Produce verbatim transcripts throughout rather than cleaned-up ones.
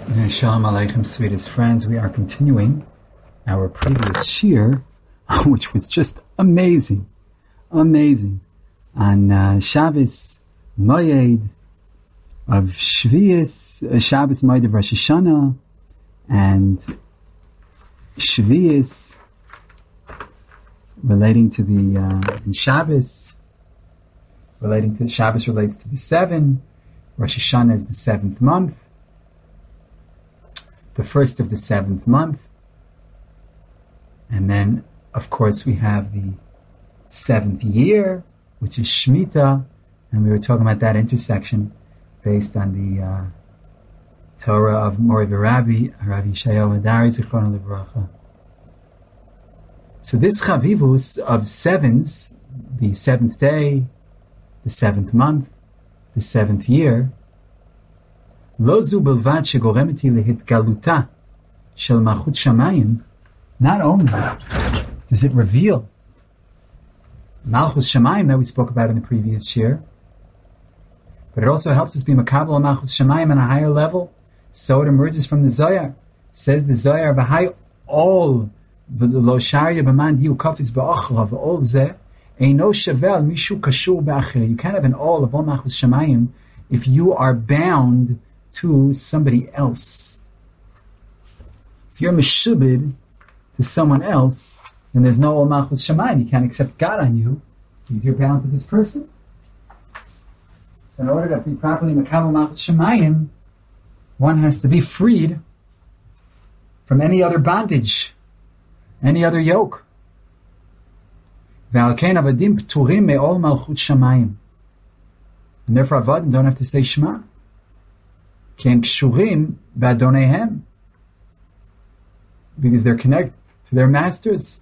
Shalom Aleichem, sweetest friends. We are continuing our previous shir, which was just amazing, amazing, on uh, Shabbos Moed of Shvius, uh, Shabbos Moed of Rosh Hashanah, and Shvius relating to the uh, and Shabbos relating to Shabbos relates to the seven. Rosh Hashanah is the seventh month. The first of the seventh month. And then, of course, we have the seventh year, which is Shemitah, and we were talking about that intersection based on the uh, Torah of Mori V'Rabbi, Rabbi Yishayahu Hadari, Zichrono Livracha. So this Chavivus of sevens, the seventh day, the seventh month, the seventh year, לא זו בלבד שגורמת היא להתגלותה של מלכות שמיים. Not only does it reveal Malchus Shamayim that we spoke about in the previous year, but it also helps us be makabel on Malchus Shamayim on a higher level. So it emerges from the Zohar. Says the Zohar, "B'hai all the lo sharia b'man diu kafis ba'achra v'ol zeh eino shavel mishu kashur b'acher." You can't have an all of all Malchus Shamayim if you are bound to somebody else. If you're meshubed to someone else, then there's no Ol Malchus Shamayim. You can't accept God on you because you're bound to this person. So in order to be properly Makabel Malchus Shamayim, one has to be freed from any other bondage, any other yoke. Ve'al kein avadim pturim me'ol Malchut Shamayim. And therefore avadim don't have to say Shema. Ken kshurim b'adoneihem, because they're connected to their masters.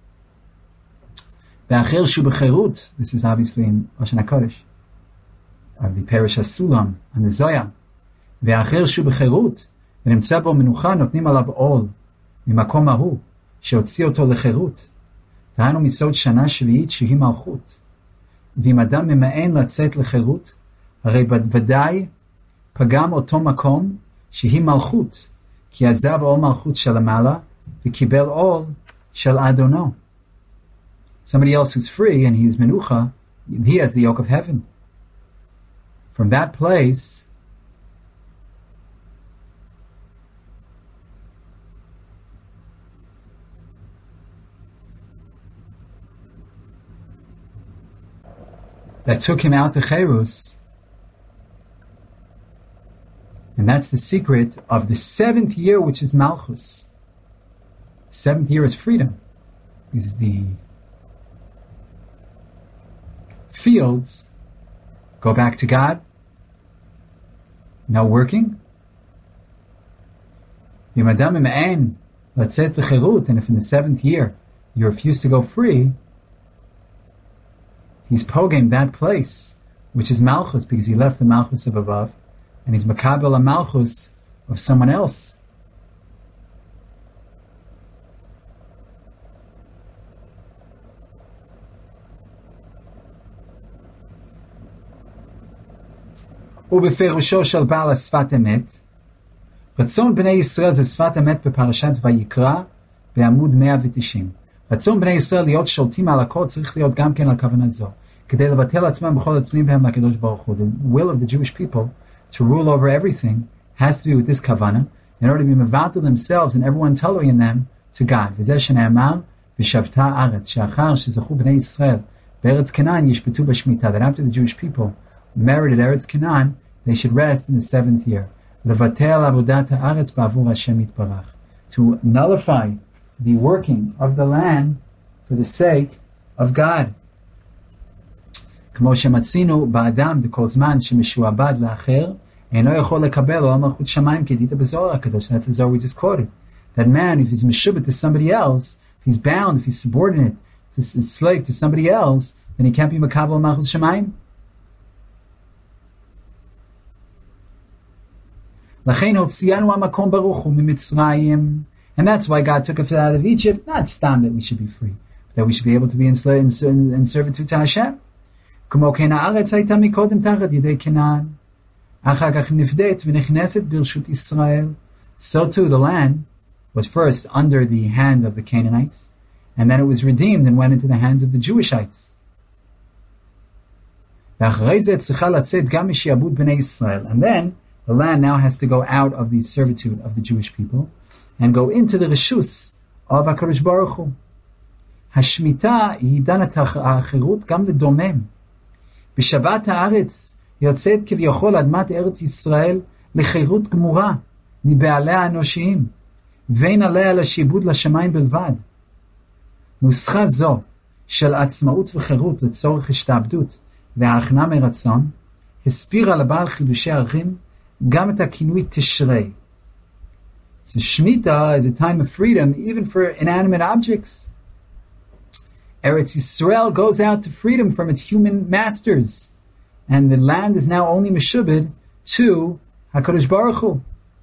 V'achel shu b'cherut. This is obviously in Lashon HaKodesh of the Parish HaSulam and the Zoya. V'achel shu b'cherut v'nimtza bo menucha notnim alav ol mimakom hahu sheotzi oto lecherut v'hanu misod shana shvi'it shehi malchut v'im adam mema'en latzet lecherut harei b'vadai פגם אותו מקום שהיא מלכות, כי עזב עול מלכות של המעלה וקיבל עול של אדונו. Somebody else who's free and he is menucha, he has the yoke of heaven. From that place, that took him out to Cherus. And that's the secret of the seventh year, which is Malchus. Seventh year is freedom. Because the fields go back to God. No working. And if in the seventh year you refuse to go free, he's poging that place, which is Malchus, because he left the Malchus of above. And he's makabel a malchus of someone else. ובפירושו של בעל השפת אמת, רצון בני ישראל זה שפת אמת בפרשת ויקרא בעמוד מאה ותשעים. רצון בני ישראל להיות שולטים על הכל צריך להיות גם כן על כוונה זו, כדי לבטל עצמם בכל התלויים בהם לקדוש ברוך הוא. The will of the Jewish people to rule over everything has to be with this kavana in order to be mevatel themselves and everyone tolerating them to God. V'zeh shene'amar v'shavta aretz she'achar shezachu b'nei Yisrael be'eretz Canaan yishpetu b'shmita, that after the Jewish people merited Eretz Canaan, they should rest in the seventh year. Levatel avodat ha'aretz ba'avur Hashem yitbarach, to nullify the working of the land for the sake of God. כמו שמצאנו באדם בכל זמן שמשועבד לאחר, אינו יכול לקבל עול מלכות שמיים כדית בזוהר הקדוש. That's the Zohar we just quoted. That man, if he's meshubet to somebody else, if he's bound, if he's subordinate, if he's a slave to somebody else, then he can't be makabel malchut shemayim. לכן הוציאנו המקום ברוך הוא ממצרים. And that's why God took us out of Egypt, not stam that we should be free, but that we should be able to be enslaved in, in servitude to Hashem. כמו כן הארץ הייתה מקודם תחת ידי כנען, אחר כך נפדית ונכנסת ברשות ישראל, So too the land was first under the hand of the Canaanites, and then it was redeemed and went into the hands of the Jewishites. And then the land now has to go out of the servitude of the Jewish people and go into the Reshus of HaKadosh Baruch Hu. השמיטה היא עידן החירות גם לדומם. בשבת הארץ יוצאת כביכול אדמת ארץ ישראל לחירות גמורה מבעליה האנושיים, ואין עליה לשיבוד לשמיים בלבד. נוסחה זו של עצמאות וחירות לצורך השתעבדות וההכנעה מרצון, הסבירה לבעל חידושי ערכים גם את הכינוי תשרי. So Shemitah is a time of freedom even for inanimate objects. Eretz Yisrael goes out to freedom from its human masters, and the land is now only meshubed to HaKadosh Baruch Hu.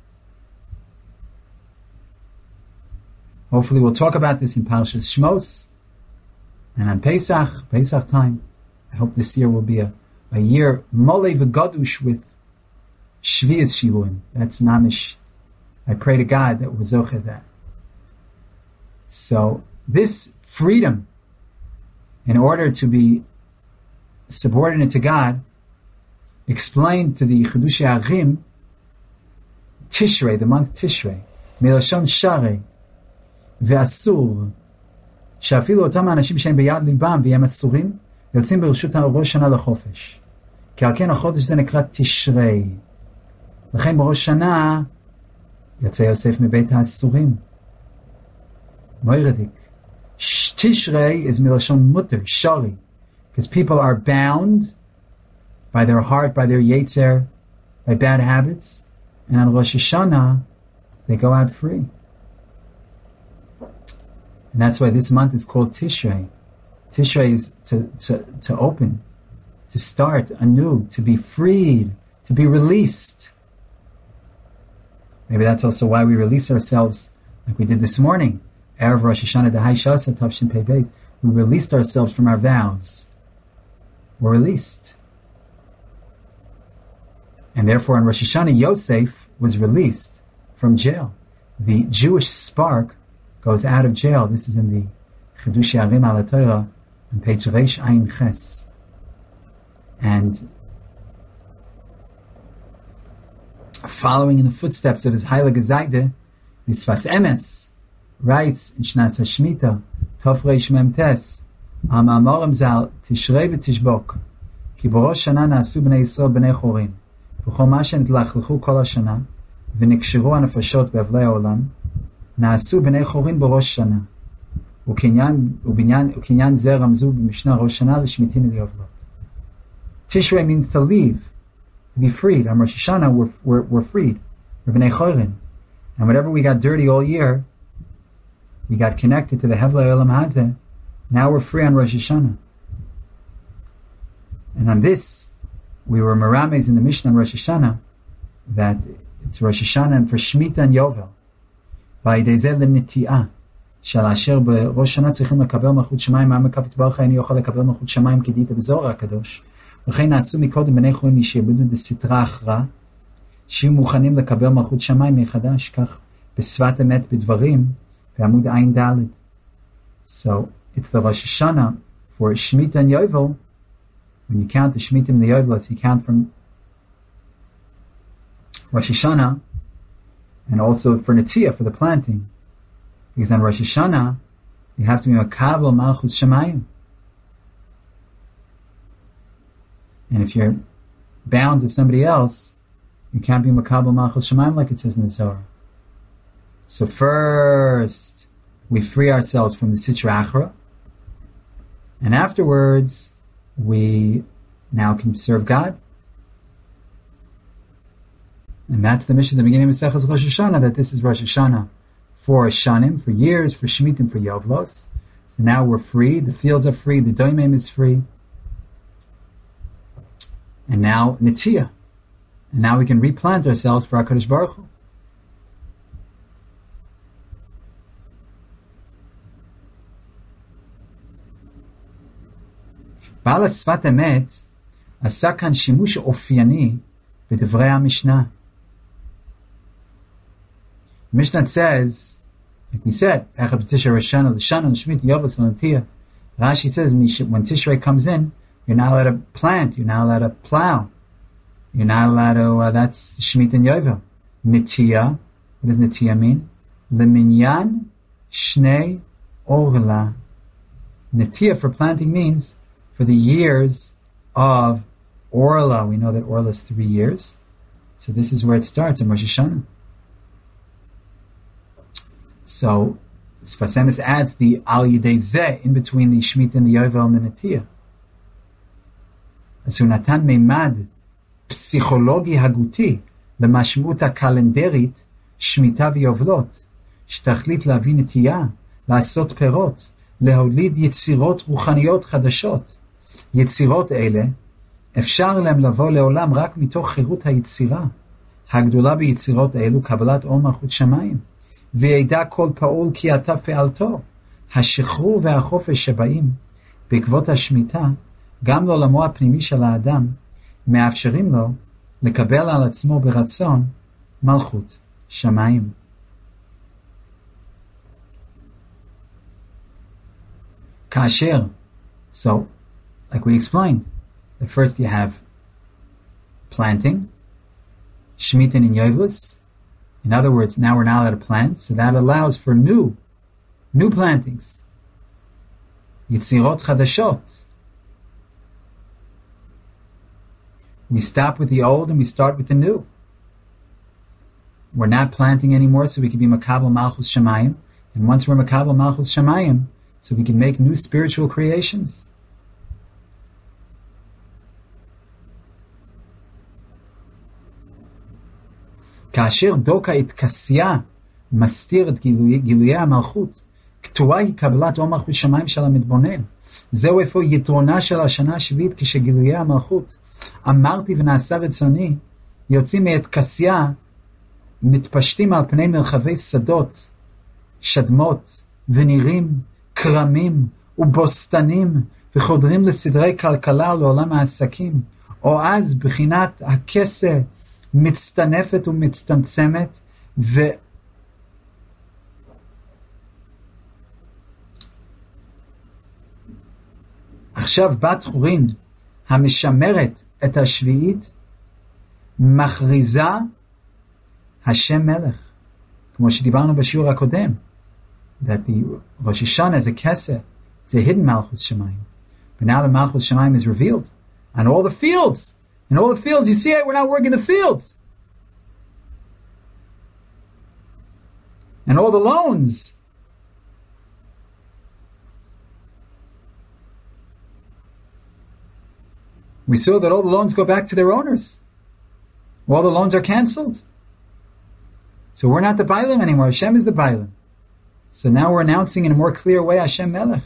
Hopefully we'll talk about this in Parashas Shmos and on Pesach, Pesach time. I hope this year will be a, a year Molei v'Gadush with Shvias Shivuim. That's mamish. I pray to God that we're zocher that. So this freedom, in order to be subordinate to God, explained to the Chidushei Archim, Tishrei, the month Tishrei, Milashon Sharei, Ve'asur, שאפילו אותם האנשים שהם ביד ליבם והם אסורים, יוצאים ברשות ראש שנה לחופש. כי על כן החודש זה נקרא תשרי. לכן בראש שנה יצא יוסף מבית האסורים. מוירדיק. Tishrei is milashon mutter, shari, because people are bound by their heart, by their yetzer, by bad habits, and on Rosh Hashanah they go out free. And that's why this month is called Tishrei. Tishrei is to, to, to open, to start anew, to be freed, to be released. Maybe that's also why we release ourselves like we did this morning. Erev Rosh Hashanah Dehai Shasa Tavshin Pei Beis. We released ourselves from our vows. We're released. And therefore on Rosh Hashanah, Yosef was released from jail. The Jewish spark goes out of jail. This is in the Chidushei Archim Al HaTorah on page Reish Ayin Ches. And following in the footsteps of his Heilige Zayde, the Sfas Emes writes in Shnas HaShmita, Tov Reish Mem Tes, Ha'ma'amorim zal Tishrei v'Tishbok, ki b'rosh shana na'asu b'nei Yisrael b'nei chorim, v'chol ma shenitlachtlechu kol hashana, v'nikshרו הנפשות באבלי העולם, נעשו בני חורין בראש שנה, וקניין זה רמזו במשנה ראש שנה לשמיטין וליובלות. Tishrei means to leave, to be freed. On Rosh Hashanah, we're, we're, we're freed. We're b'nei chorin. And whatever we got dirty all year, we got connected to the Hevlei Olam Hazeh. Now we're free on Rosh Hashanah. And on this, we were merames in the Mishnah on Rosh Hashanah that it's Rosh Hashanah and for Shemitah and Yovel. ועל זה לנטיעה של אשר בראש שנה צריכים לקבל מלכות שמיים, מה מקו יתברך איני יוכל לקבל מלכות שמיים כדאית בזוהר הקדוש. וכן נעשו מקודם בני חורין שיעבדו בסתרה אחרא, שיהיו מוכנים לקבל מלכות שמיים מחדש, כך בשפת אמת בדברים, בעמוד עין ד'. So it's the Rosh Hashanah for Shemitah and Yovel. When you count the Shemitah and the Yovel, you count from Rosh Hashanah, and also for Netiyah, for the planting. Because on Rosh Hashanah, you have to be Makabel Malchus Shemayim. And if you're bound to somebody else, you can't be Makabel Malchus Shemayim like it says in the Zohar. So first, we free ourselves from the Sitra Achra, and afterwards, we now can serve God. And that's the mission at the beginning of Masechus Rosh Hashanah, that this is Rosh Hashanah for Shanim, for years, for Shemitim, for Yovlos. So now we're free, the fields are free, the Doimim is free. And now Netiyah. And now we can replant ourselves for HaKadosh Baruch Hu. בעל השפת אמת עשה כאן שימוש אופייני בדברי המשנה. Mishnah says, like we said, Echad B'Tishrei Roshana, L'Shana, L'Shmita, Yovel, L'Natiyah. Rashi says, when Tishrei comes in, you're not allowed to plant, you're not allowed to plow. You're not allowed to, uh, that's Shemitah and Yovel. Nitiyah, what does Nitiyah mean? Leminyan Shnei Orla. Nitiyah for planting means for the years of Orla. We know that Orla is three years. So this is where it starts in Rosh Hashanah. So Sfas Emes adds the Al Yidei Zeh in between the Shemitah and the Yovel and the Nitiyah. אז הוא נתן מימד פסיכולוגי הגותי למשמעות הקלנדרית שמיטה ויובלות, שתכלית להביא נטייה, לעשות פירות, להוליד יצירות רוחניות חדשות. יצירות אלה, אפשר להם לבוא לעולם רק מתוך חירות היצירה. הגדולה ביצירות אלו קבלת עול מלכות שמיים. וידע כל פעול כי אתה פעלתו. השחרור והחופש שבאים בעקבות השמיטה, גם לעולמו הפנימי של האדם, מאפשרים לו לקבל על עצמו ברצון מלכות שמיים. כאשר, so, like we explained, that first you have planting, Shemitah and Yovelis. In other words, now we're not allowed to plant, so that allows for new, new plantings. Yitzirot Chadashot. We stop with the old and we start with the new. We're not planting anymore, so we can be Makabel Malchus Shemayim. And once we're Makabel Malchus Shemayim, so we can make new spiritual creations. כאשר דוקה התכסיה מסתיר את גילוי, גילויי המלכות, קטועה היא קבלת עול מלכות שמיים של המתבונן. זהו איפה יתרונה של השנה השביעית כשגילויי המלכות, אמרתי ונעשה רצוני, יוצאים מהתכסיה, מתפשטים על פני מרחבי שדות, שדמות ונירים, קרמים ובוסתנים, וחודרים לסדרי כלכלה ולעולם העסקים, או אז בחינת הכסה, מצטנפת ומצטמצמת, ו... עכשיו בת חורין המשמרת את השביעית מכריזה השם מלך, כמו שדיברנו בשיעור הקודם, that the Rosh Hashanah is a keser, it's a hidden Malchus Shemayim, but now the Malchus Shemayim is revealed on all the fields. In all the fields, you see it, we're not working the fields. And all the loans. We saw that all the loans go back to their owners. All the loans are canceled. So we're not the Bailim anymore. Hashem is the Bailim. So now we're announcing in a more clear way Hashem Melech.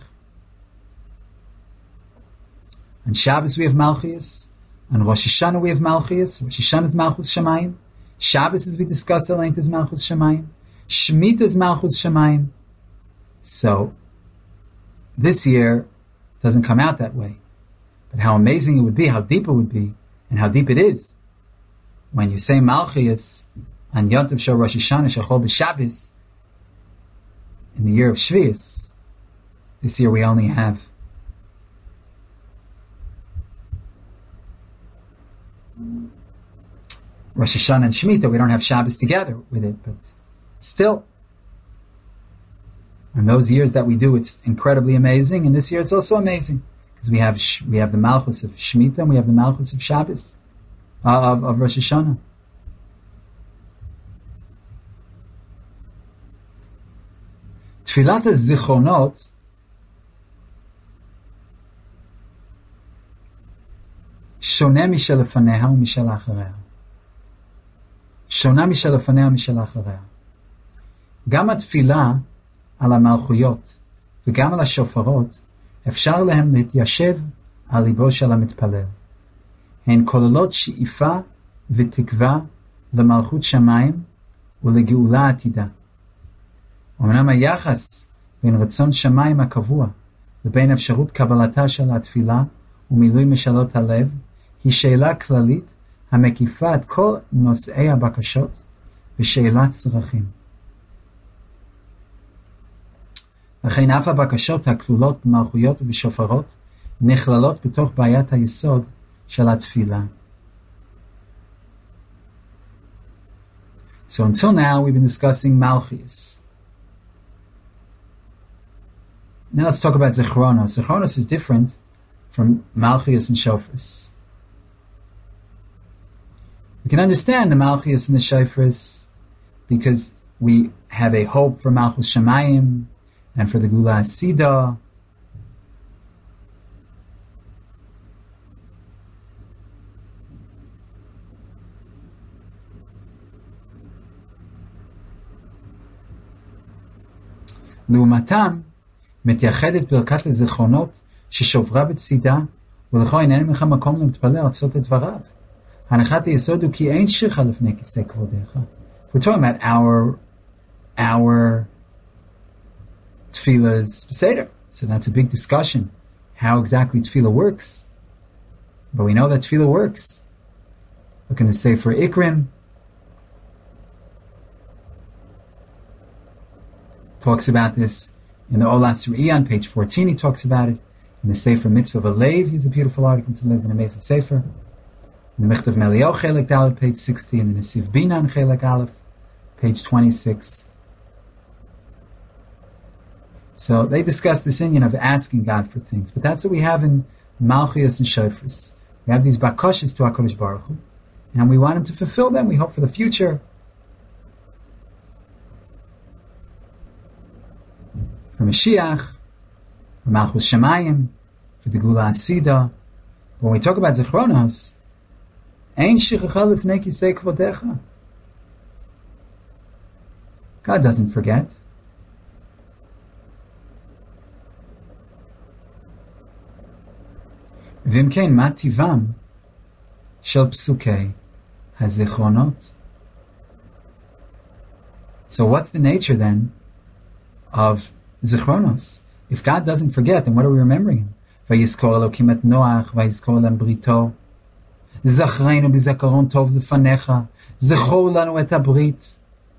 On Shabbos we have Malchus. On Rosh Hashanah we have Malchus. Rosh Hashanah is Malchus Shemayim. Shabbos, as we discussed at length, is Malchus Shemayim. Shemitah is Malchus Shemayim. So, this year doesn't come out that way. But how amazing it would be, how deep it would be, and how deep it is. When you say Malchus on Yom Tov Shel Rosh Hashanah Shechol B'Shabbos, in the year of Shvius, this year we only have Rosh Hashanah and Shemitah. We don't have Shabbos together with it, but still, in those years that we do, it's incredibly amazing, and this year it's also amazing because we have we have the Malchus of Shemitah and we have the Malchus of Shabbos, uh, of, of Rosh Hashanah. Tfilat HaZichronot שונה משל לפניה ומשל אחריה. שונה משל לפניה ומשל אחריה. גם התפילה על המלכויות וגם על השופרות אפשר להם להתיישב על ליבו של המתפלל. הן כוללות שאיפה ותקווה למלכות שמיים ולגאולה עתידה. אמנם היחס בין רצון שמיים הקבוע לבין אפשרות קבלתה של התפילה ומילוי משאלות הלב היא שאלה כללית המקיפה את כל נושאי הבקשות ושאלת צרכים. לכן אף הבקשות הכלולות במלכויות ובשופרות נכללות בתוך בעיית היסוד של התפילה. So until now we've been discussing Malchus. Now let's talk about Zichronos. Zichronos is different from Malchus and Shofars. We can understand the Malchus and the Shofars because we have a hope for Malchus Shamayim and for the Gula Asida. לעומתם, מתייחדת ברכת הזיכרונות ששוברה בצידה, ולכן אין לך מקום למתפלל לעשות את דבריו. הנחת היסוד הוא כי אין שכחה לפני כיסא כבודיך. We're talking about our, our tefillah's Seder. So that's a big discussion, how exactly tefillah works. But we know that tefillah works. Look in the Sefer Ikrim. Talks about this in the Olas Re'iyah on page fourteen. He talks about it in the Sefer Mitzvah V'Leiv. He's a beautiful article to live in an amazing Sefer. In the Michtav Meliel Chelek Dalet, page sixty, and in the Siv Binan Chelek Aleph, page twenty-six. So they discuss this inyan of asking God for things, but that's what we have in Malchus and Shofars. We have these bakoshes to HaKadosh Baruch Hu, and we want Him to fulfill them. We hope for the future. For Mashiach, for Malchus Shamayim, for the Gula Asida. When we talk about Zichronos, Ein shichacha lifnei kisei kvodecha. God doesn't forget. V'imkein ma tivam shel psukei hazichronot. So what's the nature then of Zichronos? If God doesn't forget, then what are we remembering Him? Vayizkor Elokim et Noach, vayizkor lem brito. Zachreinu b'zakaron tov lefanecha. Zechor lanu et habrit.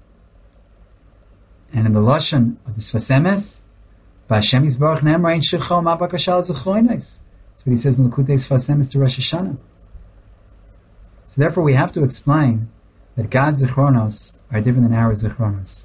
And in the Lashon of the Sfas Emes, B'Hashem Yisbarach ne'emar ein shecha ma bakasha l'zechroinos. That's what he says in the Likutei Sfas Emes to Rosh Hashanah. So therefore we have to explain that God's Zichronos are different than our Zichronos.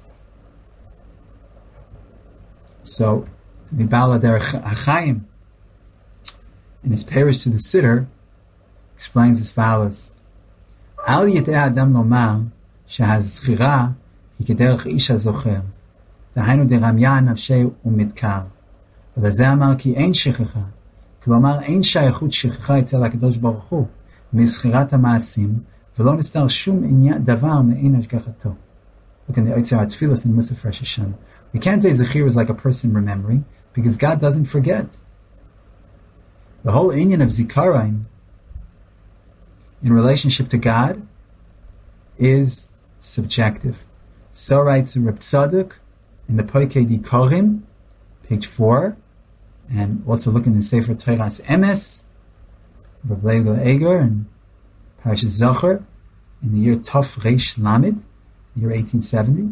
So, the Baal HaDerech HaChaim, in his parish to the Siddur, explains as follows: Al yiteh Adam lomar shehazchira hi kederech ish hazocher, dahainu deramya nafshei umidkar. ולזה אמר כי אין שכחה, כלומר אין שייכות שכחה אצל הקדוש ברוך הוא מזכירת המעשים, ולא נסתר שום עניין דבר מעין השגחתו. Look in the Otzar HaTfilos in Musaf Rosh Hashanah. We can't say Zechir is like a person remembering, because God doesn't forget. The whole inyan of Zikaron in relationship to God is subjective. So writes Reb Tzadok in the Poikei Dikorim, page four, and also look in the Sefer Teiras Emes, Reb Leila Eger, and Parashas Zachor, in the year Tov Reish Lamed, year eighteen seventy.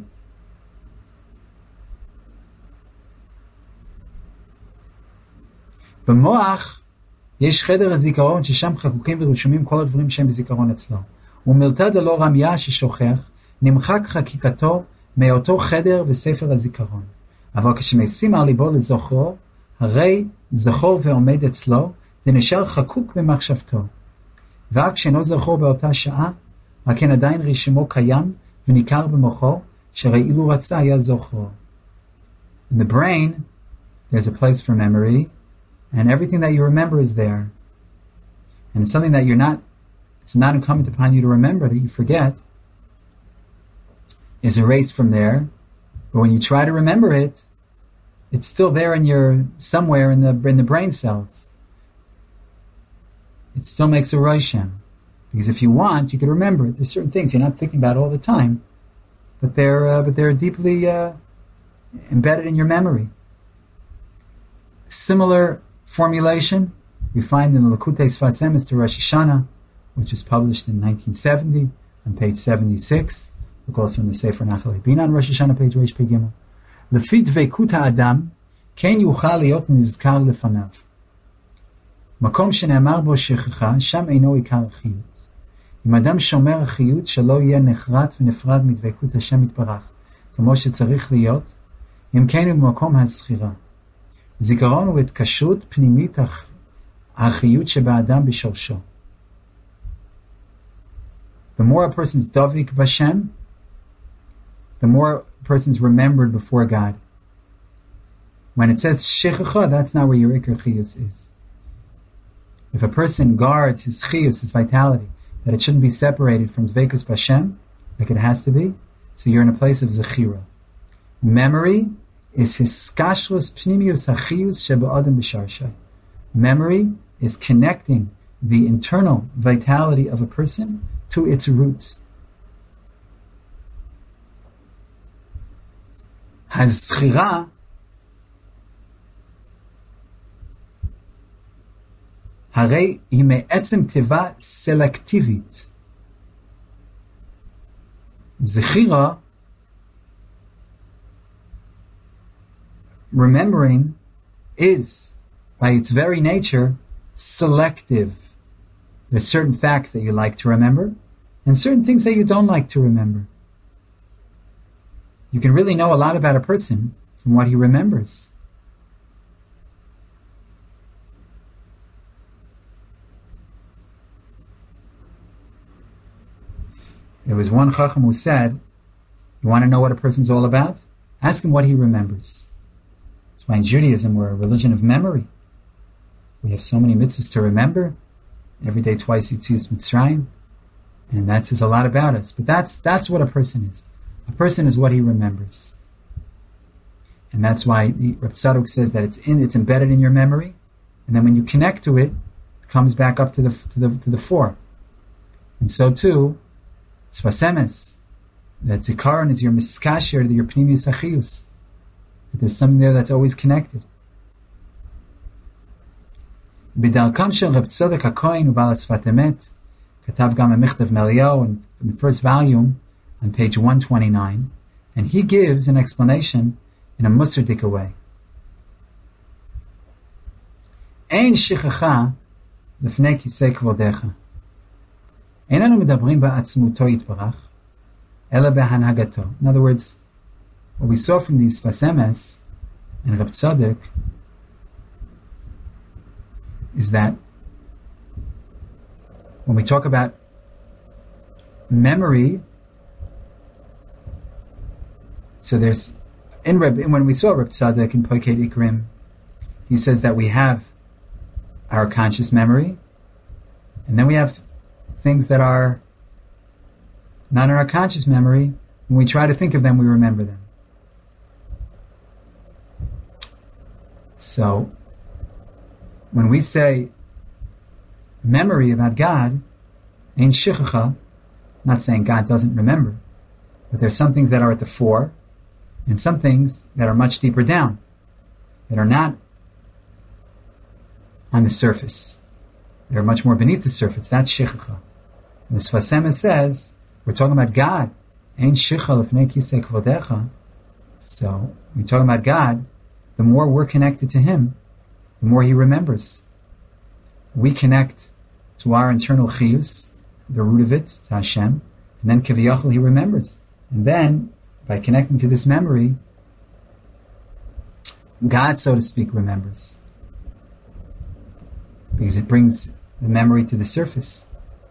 במוח יש חדר הזיכרון ששם חקוקים ורשומים כל הדברים שהם בזיכרון אצלו. ומלתד ללא רמיה ששוכח, נמחק חקיקתו מאותו חדר וספר הזיכרון. אבל כשמשים על ליבו לזוכרו, הרי זכור ועומד אצלו, זה נשאר חקוק במחשבתו. ורק כשאינו זכור באותה שעה, רק כן עדיין רישומו קיים וניכר במוחו, שהרי אילו רצה היה זוכרו. In the brain, there's a place for memory, and everything that you remember is there. And it's something that you're not, it's not incumbent upon you to remember, that you forget, is erased from there. But when you try to remember it, it's still there in your, somewhere in the in the brain cells. It still makes a rosham. Because if you want, you could remember it. There's certain things you're not thinking about all the time, but they're uh, but they're deeply uh, embedded in your memory. Similar formulation we find in the Likutei Sfas Emes to Rosh Hashanah, which was published in nineteen seventy on page seventy-six. Look also in the Sefer Nachalei Bina on Rosh Hashanah, page Reish Pei Gimel. Lefi dveikut ha'adam כן יוכל להיות נזכר לפניו. מקום שנאמר בו שכחה, שם אינו עיקר החיות. אם אדם שומר החיות, שלא יהיה נחרט ונפרד מדבקות השם יתברך, כמו שצריך להיות, אם כן הוא במקום הזכירה. זיכרון הוא התקשרות פנימית החיות שבאדם בשורשו. The more a person's davik b'Hashem, the more a person's remembered before God. When it says shechacha, that's not where your ikar chiyus is. If a person guards his chiyus, his vitality, that it shouldn't be separated from dvekus b'Hashem, like it has to be, so you're in a place of zechira. Memory is his skashlos pnimius hachiyus sheba'adam b'sharshay. Memory is connecting the internal vitality of a person to its root. Hazchira הרי היא מעצם טבע סלקטיבית. זכירה, remembering, is, by its very nature, selective. There's certain facts that you like to remember, and certain things that you don't like to remember. You can really know a lot about a person from what he remembers. There was one Chacham who said, you want to know what a person's all about? Ask him what he remembers. That's why in Judaism we're a religion of memory. We have so many mitzvahs to remember. Every day, twice, Yitzias Mitzrayim. And that says a lot about us. But that's that's what a person is. A person is what he remembers. And that's why Reb Tzadok says that it's in, it's embedded in your memory. And then when you connect to it, it comes back up to the to the to the fore. And so too, Svasemes, that Zikaron is your miskasher, your pnimius achiyus. That there's something there that's always connected. B'darkam shel Reb Tzadok HaKohen u'Baal Sfat Emet, katav gam Michtav Meliyahu in the first volume on page one twenty-nine, and he gives an explanation in a musardik way. Ein shichacha lefnei kisei kvodecha. איננו מדברים בעצמותו יתברך, אלא בהנהגתו. In other words, what we saw from these Sfasemes and Reb Tzadok is that when we talk about memory, so there's, in Reb, when we saw Reb Tzadok in Poiket Ikrim, he says that we have our conscious memory, and then we have things that are not in our conscious memory. When we try to think of them, we remember them. So, when we say memory about God, ain't shichacha, not saying God doesn't remember, but there's some things that are at the fore, and some things that are much deeper down, that are not on the surface. They're much more beneath the surface. That's shichacha. And the Sfasema says, we're talking about God. Ein shicha lefnei kisei kvodecha. So, we're talking about God. The more we're connected to Him, the more He remembers. We connect to our internal chiyus, the root of it, to Hashem, and then kiviyachol He remembers. And then, by connecting to this memory, God, so to speak, remembers. Because it brings the memory to the surface.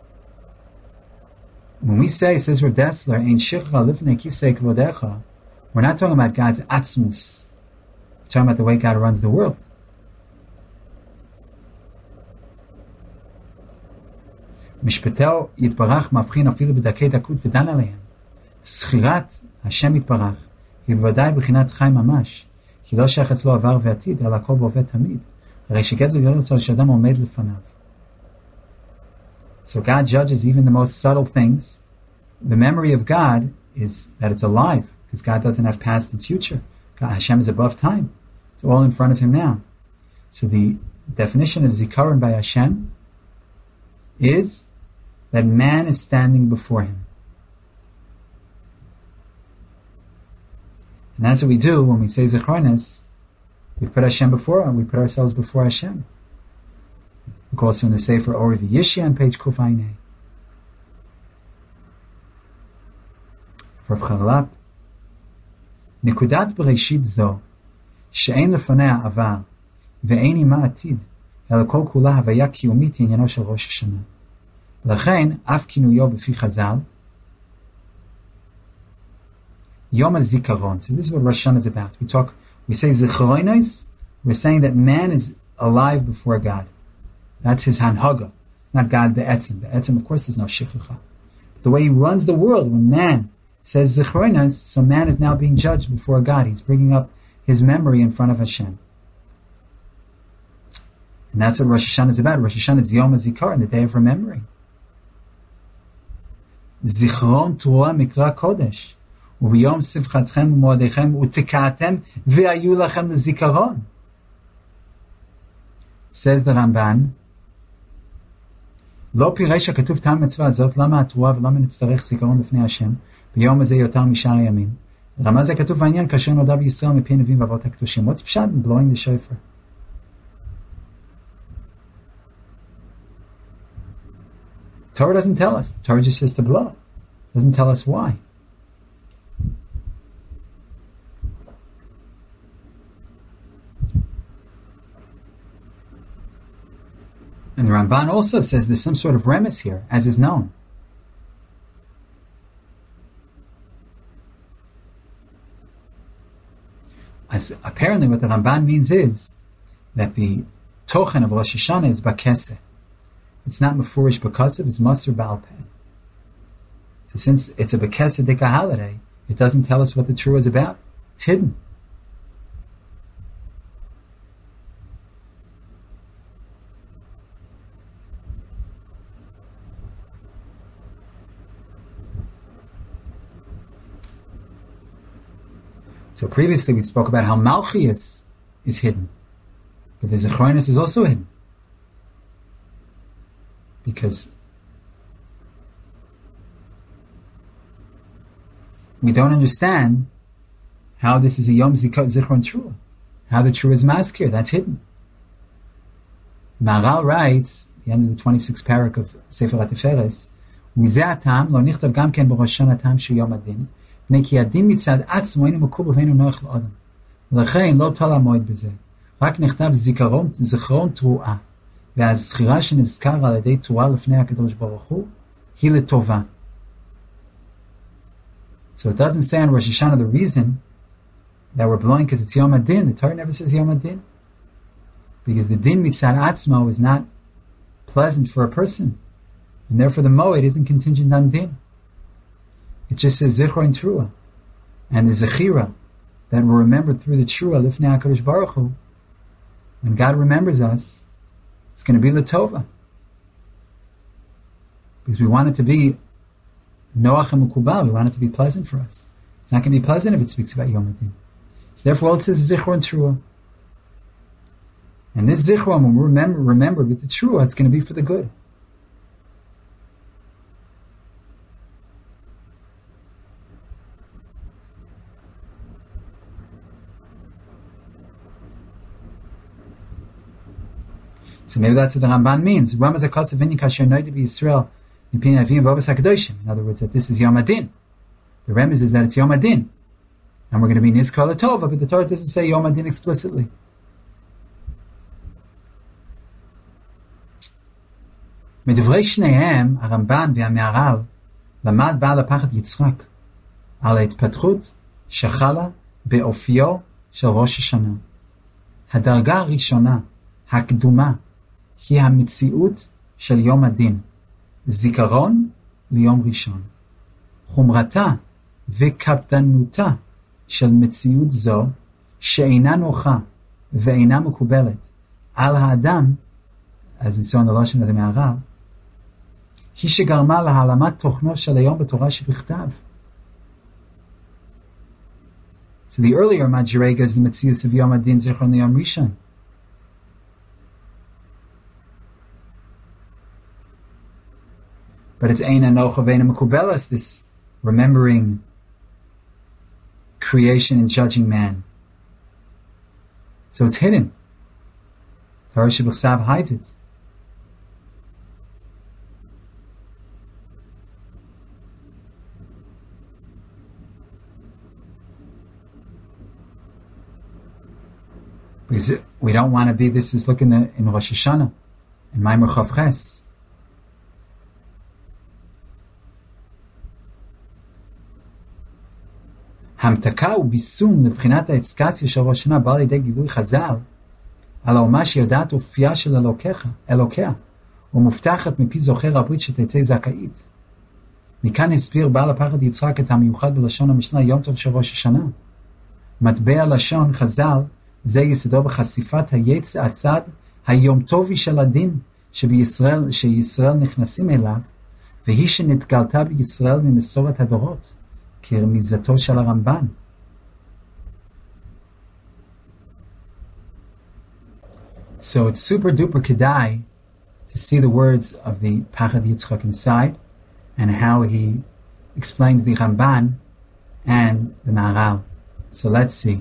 When we say, says Rav Dessler, Ein shicha lifnei kisei kvodecha, we're not talking about God's atzmus. We're talking about the way God runs the world. Mishpatel yitbarach mavchin afilu b'dakei dakut v'dan alehem. Schirat Hashem yitbarach היא בוודאי בחינת חי ממש, כי לא שייך אצלו עבר ועתיד, אלא הכל בהווה תמיד. הרי שגזל גדול אצל שאדם עומד לפניו. So God judges even the most subtle things. The memory of God is that it's alive, because God doesn't have past and future. God, Hashem is above time. It's all in front of Him now. So the definition of Zikaron by Hashem is that man is standing before Him. And that's what we do when we say Zichronis. We put Hashem before, and we put ourselves before Hashem. Look also in the Sefer Ori V'Yishi on page Kuf Ayin. Rav Charlap, Nekudat Bereshit zo, she'ein lefanea avar, ve'ein ima atid, אלא כל כולה הוויה קיומית עניינו של ראש השנה. לכן, אף כינויו בפי חז"ל, יום הזיכרון. So this is what Rosh Hashanah is about. We talk, we say zichronos, we're saying that man is alive before God. That's his hanhaga. It's not God be'etzim. Be'etzim, of course, there's no shichacha. But the way he runs the world, when man says zichronos, so man is now being judged before God. He's bringing up his memory in front of Hashem. And that's what Rosh Hashanah is about. Rosh Hashanah is Yom HaZikaron, the day of remembering. Zichron Torah Mikra Kodesh. Uv'yom Sivchatchem U'moadechem U'tika'atem Ve'ayu Lachem L'Zikaron. Says the Ramban, לא פירש הכתוב טעם מצווה הזאת, למה התרועה ולמה נצטרך זיכרון לפני השם, ביום הזה יותר משאר הימים. רמה זה כתוב העניין, כאשר נודע בישראל מפי נביאים ואבות הקדושים. What's pshat in blowing the shofar? Torah doesn't tell us. The Torah just says to blow. It doesn't tell us why. And the Ramban also says there's some sort of remes here, as is known. As apparently what the Ramban means is that the tochen of Rosh Hashanah is bakeseh. It's not mefurish because of, it's Masr Baal Peh. So since it's a Bekesed Dika holiday, it doesn't tell us what the true is about. It's hidden. So previously we spoke about how Malchias is hidden. But the Zechronis is also hidden. Because we don't understand how this is a Yom Zichron Trua, how the Trua is maskir, that's hidden. Maharal writes, at the end of the twenty-sixth parak of Sefer HaTiferes, Mizeh hatam lo nichtav gam ken b'Rosh Hashanah hatam shu Yom Adin, pnei ki adin mitzad atzmo einu makub v'einu noach l'odam. L'chein lo tol hamoed b'zeh, rak nichtav zikaron zichron truah. והזכירה שנזכר על ידי תורה לפני הקדוש ברוך הוא, היא לטובה. So it doesn't say on Rosh Hashanah the reason that we're blowing because it's Yom Adin. The Torah never says Yom Adin. Because the din mitzad atzmo is not pleasant for a person. And therefore the moed isn't contingent on din. It just says zichron truah. And the zechira that we're remembered through the truah lifnei HaKadosh Baruch Hu. When God remembers us, it's going to be Latova. Because we want it to be Noach and Mukubal. We want it to be pleasant for us. It's not going to be pleasant if it speaks about Yom Adin. So therefore all it says is Zichron Trua. And this Zichron, when we remember, remembered with the Trua, it's going to be for the good. So maybe that's what the Ramban means. In other words, that this is Yom Adin. The remez is that it's Yom Adin. And we're going to be Nizkar L'Tova, but the Torah doesn't say Yom Adin explicitly. מדברי שניהם, הרמב"ן והמהר"ל, למד בעל הפחד יצחק על ההתפתחות שחלה באופיו של ראש השנה. הדרגה הראשונה, הקדומה, היא המציאות של יום הדין, זיכרון ליום ראשון. חומרתה וקפדנותה של מציאות זו, שאינה נוחה ואינה מקובלת על האדם, as we saw in the Lashon of the Maharal, היא שגרמה להעלמת תוכנו של היום בתורה שבכתב. So the earlier Madjirega is the Metzius of Yom Adin Zichron Liyom Rishon. But it's Eina Nocha Veina Mekubelas, this remembering creation and judging man. So it's hidden. Torah Shebechsav hides it. Because we don't want to be, this is looking in, in Rosh Hashanah, in Maimer Chav Ches. המתקה וביסום לבחינת האקסקסיה של ראש השנה בא לידי גילוי חז"ל על האומה שיודעת אופייה של אלוקיך, אלוקיה, ומובטחת מפי זוכר הברית שתצא זכאית. מכאן הסביר בעל הפחד יצחק את המיוחד בלשון המשנה יום טוב של ראש השנה. מטבע לשון חז"ל זה יסודו בחשיפת היצ הצד היום טובי של הדין שבישראל, שישראל נכנסים אליו, והיא שנתגלתה בישראל ממסורת הדורות. כרמיזתו של הרמב"ן. So it's super duper kedai to see the words of the Pachad Yitzchak inside and how he explains the Ramban and the Maharal. So let's see.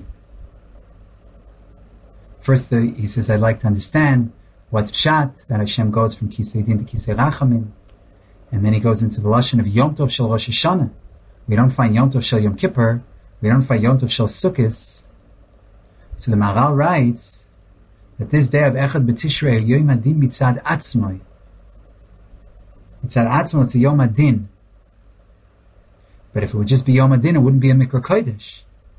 First the, he says, I'd like to understand what's Pshat, that Hashem goes from Kisei Din to Kisei Rachamim. And then he goes into the Lashon of Yom Tov Shel Rosh Hashanah. We don't find Yom Tov Shel Yom Kippur. We don't find Yom Tov Shel Sukkot. So the Maharal writes that this day of Echad B'Tishrei Yom Adin Mitzad Atzmoi. Mitzad Atzmoi, it's a Yom Adin. But if it would just be Yom Adin, it wouldn't be a Mikra Kodesh.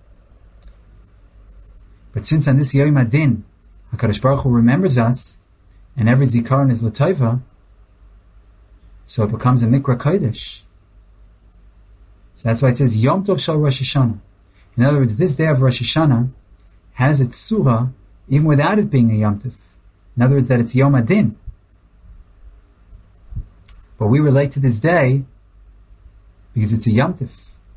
But since on this Yom Adin, HaKadosh Baruch Hu remembers us, and every Zikaron is L'Tova, so it becomes a Mikra Kodesh. So that's why it says Yom Tov Shel Rosh Hashanah. In other words, this day of Rosh Hashanah has its surah even without it being a Yom Tov. In other words, that it's Yom Adin. But we relate to this day because it's a Yom Tov.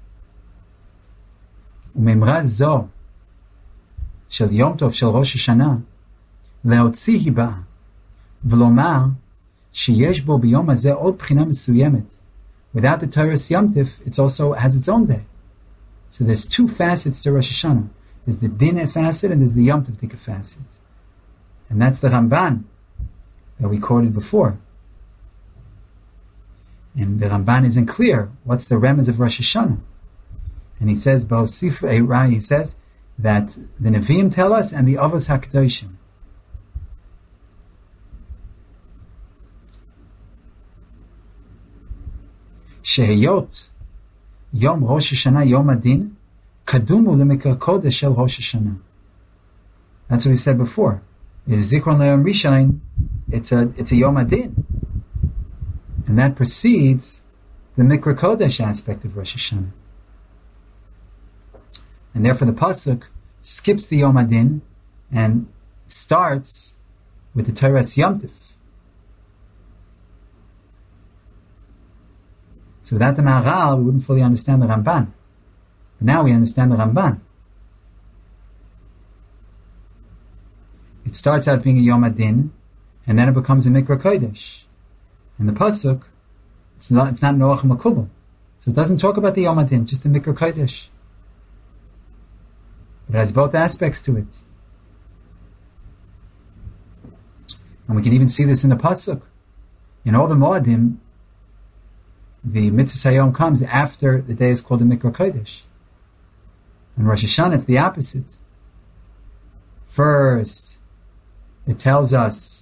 Umemra zo shel Yom Tov shel Rosh Hashanah leotzi hi ba'a v'lomar sheyesh bo b'yom hazeh od b'china mesuyemet. Without the Torah's Yom Tov, it also has its own day. So there's two facets to Rosh Hashanah. There's the Din facet and there's the Yom Tov facet. And that's the Ramban that we quoted before. And the Ramban isn't clear. What's the remez of Rosh Hashanah? And he says, Ba'osif Eirah, he says that the Nevi'im tell us and the Avos HaKadoshim. Sheheyot Yom Rosh Hashanah Yom Adin Kadumu Lemikra Kodesh Shel Rosh Hashanah. That's what we said before. Is Zikron Le'Yom Rishon, it's a it's a Yom Adin, and that precedes the Mikra Kodesh aspect of Rosh Hashanah, and therefore the pasuk skips the Yom Adin and starts with the Torah's Yom Tov. So without the Maharal, we wouldn't fully understand the Ramban. But now we understand the Ramban. It starts out being a Yom Adin, and then it becomes a Mikra Kodesh. And the pasuk, it's not it's not Noach Makubal, so it doesn't talk about the Yom Adin, just the Mikra Kodesh. It has both aspects to it, and we can even see this in the pasuk. In all the Moadim, the Mitzvah Hayom comes after the day is called the Mikra Kodesh. In Rosh Hashanah, it's the opposite. First, it tells us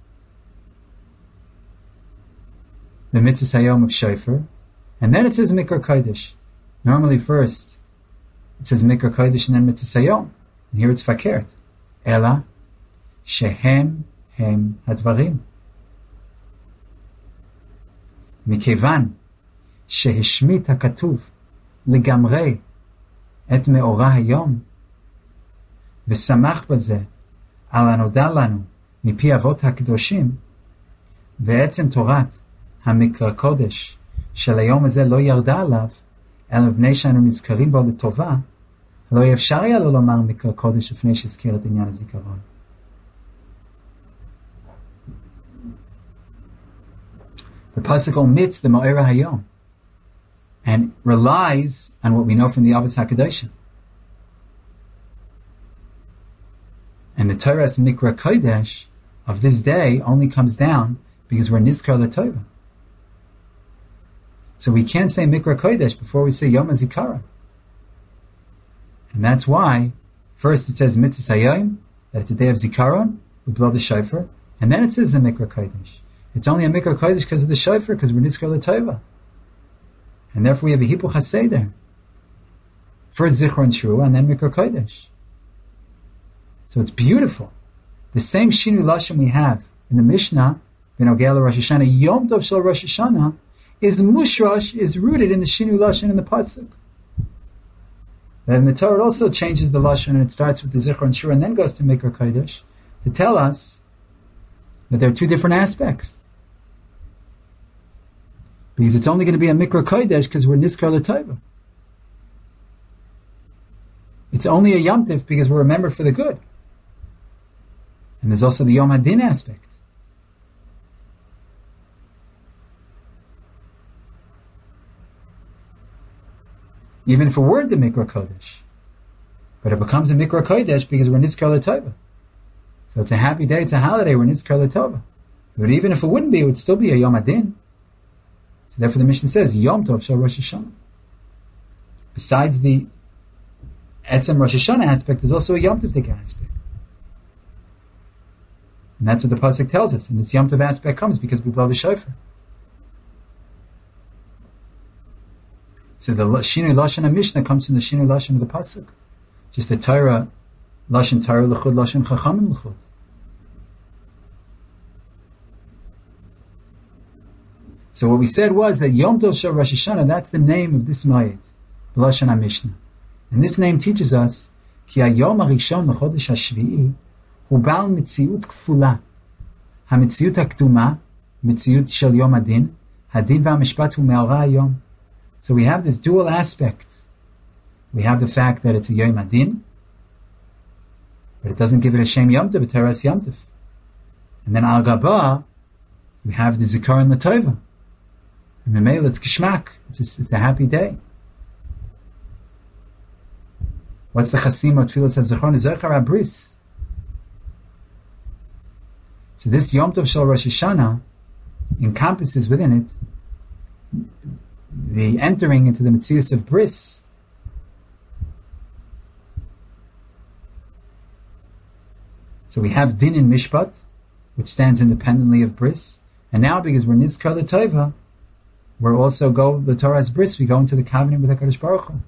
the Mitzvah Hayom of Shofar, and then it says Mikra Kodesh. Normally, first it says Mikra Kodesh and then Mitzvah Hayom, and here it's Fakert. Ela shehem hem hadvarim. מכיוון שהשמיט הכתוב לגמרי את מאורע היום, ושמח בזה על הנודע לנו מפי אבות הקדושים, ועצם תורת המקרא קודש של היום הזה לא ירדה עליו, אלא בני שאנו נזכרים בו לטובה, לא אפשר היה לו לומר מקרא קודש לפני שהזכיר את עניין הזיכרון. The pasuk omits the Ma'ira Hayom and relies on what we know from the Avos HaKadoshim. And the Torah's Mikra Kodesh of this day only comes down because we're Nizkar L'Tova. So we can't say Mikra Kodesh before we say Yom HaZikaron. And that's why first it says Mitzvah Hayom, that it's a day of Zikaron, we blow the shofar, and then it says a Mikra Kodesh. It's only a Mikra Kodesh because of the shofar, because we're Nizkar L'Tova. And therefore we have a Hipuch HaSeder. First Zichron Shru, and then Mikra Kodesh. So it's beautiful. The same Shinu Lashon we have in the Mishnah, B'nogei Rosh Hashanah, Yom Tov Shel Rosh Hashanah, is mushrash, is rooted in the Shinu Lashon in the Pasuk. Then the Torah also changes the Lashon, and it starts with the Zichron Shur and then goes to Mikra Kodesh to tell us that there are two different aspects. Because it's only going to be a Mikra Kodesh because we're Nizkar L'Tova. It's only a Yom Tif because we're remembered for the good. And there's also the Yom HaDin aspect. Even if it were the Mikra Kodesh. But it becomes a Mikra Kodesh because we're Nizkar L'Tova. So it's a happy day, it's a holiday, we're Nizkar L'Tova. But even if it wouldn't be, it would still be a Yom HaDin. So therefore the Mishnah says, Yom Tov Shel Rosh Hashanah. Besides the Etzem Rosh Hashanah aspect, there's also a Yom Tov aspect. And that's what the Pasuk tells us. And this Yom Tov aspect comes because we blow the shofar. So the Shinui Lashon of Mishnah comes from the Shinui Lashon of the Pasuk. Just the Torah, Lashon Torah L'chud, Lashon Chachamim L'chud. So what we said was that Yom Tov Shel Rosh Hashanah, that's the name of this Moed, the Lashon HaMishnah. And this name teaches us, Ki HaYom HaRishon L'chodesh HaShvi'i Hu Ba'al Mitziut Kfula. HaMitziut HaKduma, Mitziut Shel Yom HaDin, HaDin VaMishpat Hu Me'ora HaYom. So we have this dual aspect. We have the fact that it's a Yom HaDin, but it doesn't give it a Shem Yom Tov, a Teras Yom Tov. And then Al Gaba, we have the Zikaron L'Tova. And the Meil, it's Geshmak. It's a, it's a happy day. What's the Chasim of Tfilas HaZichron? Zechar HaBris. So this Yom Tov Shel Rosh Hashanah encompasses within it the entering into the Metzius of Bris. So we have Din in Mishpat, which stands independently of Bris. And now, because we're Nizkar L'Tova, we're also go, the Torah's Bris, we go into the covenant with HaKadosh Baruch Hu.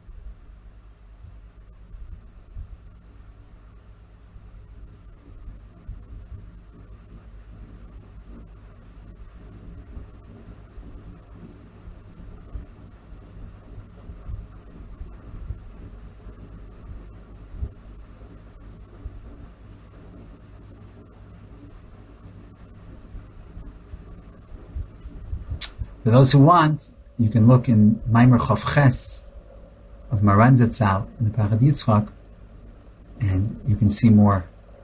For those who want, you can look in Maimer Chav Ches of Maran Zatzal in the Parad Yitzchak, and you can see more.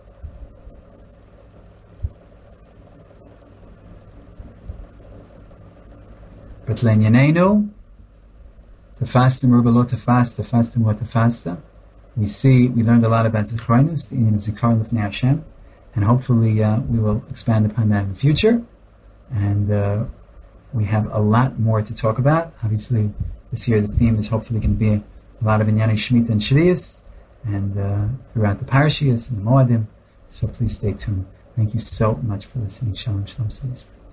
But Lenyanenu, Tefastim Rubelot Tefasta, Tefastim What Tefasta, we see, we learned a lot about Zichronus, the union of Zikaron L'fnei Hashem, and hopefully uh, we will expand upon that in the future. And uh, we have a lot more to talk about. Obviously, this year the theme is hopefully going to be a lot of Inyanei Shemitah and Shvius, and uh, throughout the Parashiyos and the Moadim. So please stay tuned. Thank you so much for listening. Shalom, shalom, shalom.